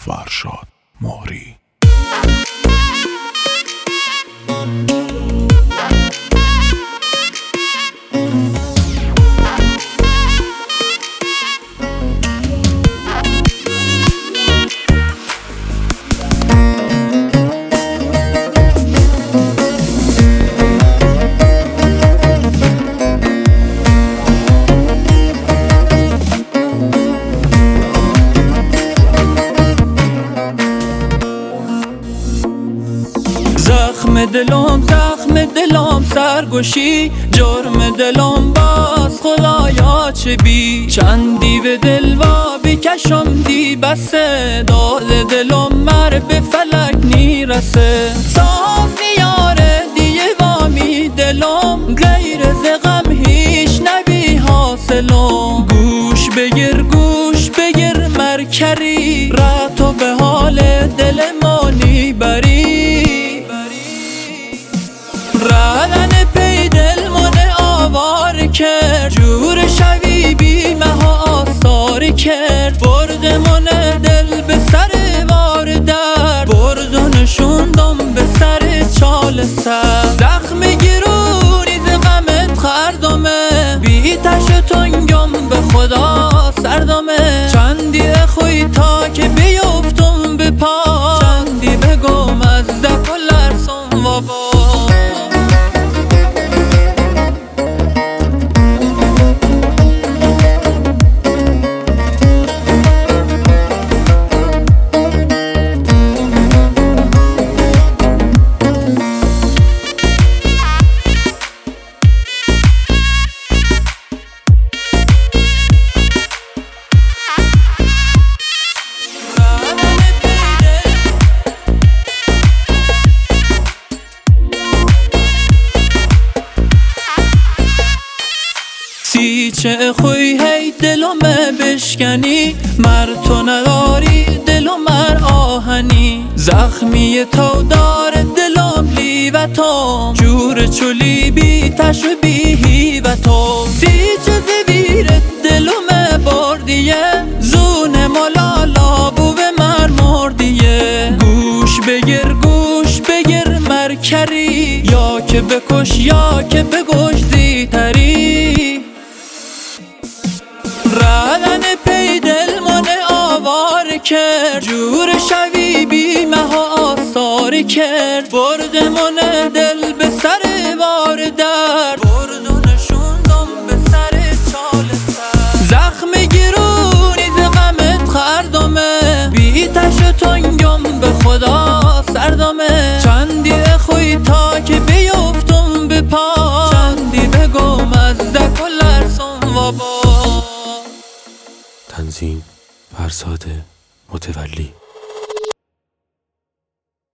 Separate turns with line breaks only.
فرشاد مهری.
زخم دلم سرگوشی، جرم دلم باز خدایا چه بی. چندی به دل و بکشم دی بسه، دال دلم مر به فلک نیرسه. صاف نیاره دیه وامی دلم، غیر ز غم هیچ نبی حاصلم. گوش بگیر مرکری، را تو به حال دل مانی بری. رادن پی دل من آوار کرد، جور شوی بی مها آستار کرد. برد من دل به سر وار در، برد و نشوندم به سر چال سر. زخم گیرونی ز غمت خردمه، بی تش تنگم به خدا سردمه. چندی خوی تا که بیفتم به پا، چندی بگم از دک و لرسم و با. چه خوی هی دلم بشکنی، مر تو نداری دلم مر آهنی. زخمی تو دار دلم لیوتم، جور چلی بی تش و بی هیوتم. چه زویر دلم بردیه، زون ملالا بو به مر مردیه. گوش بگیر مرکری، یا که بکش یا که بگوش زیتری. رادن پی دل من آوار کرد، جور شوی بی مها آستار کرد. برد من دل به سر وار در، برد و نشوندم به سر چال سر. زخم گیرونی ز غمت خردمه، بی تش تنگم به خدا سردمه. چندی خوی تا که بیفتم به پا، چندی بگم از دک و لرسم و با.
تنظیم فرزاد متولی.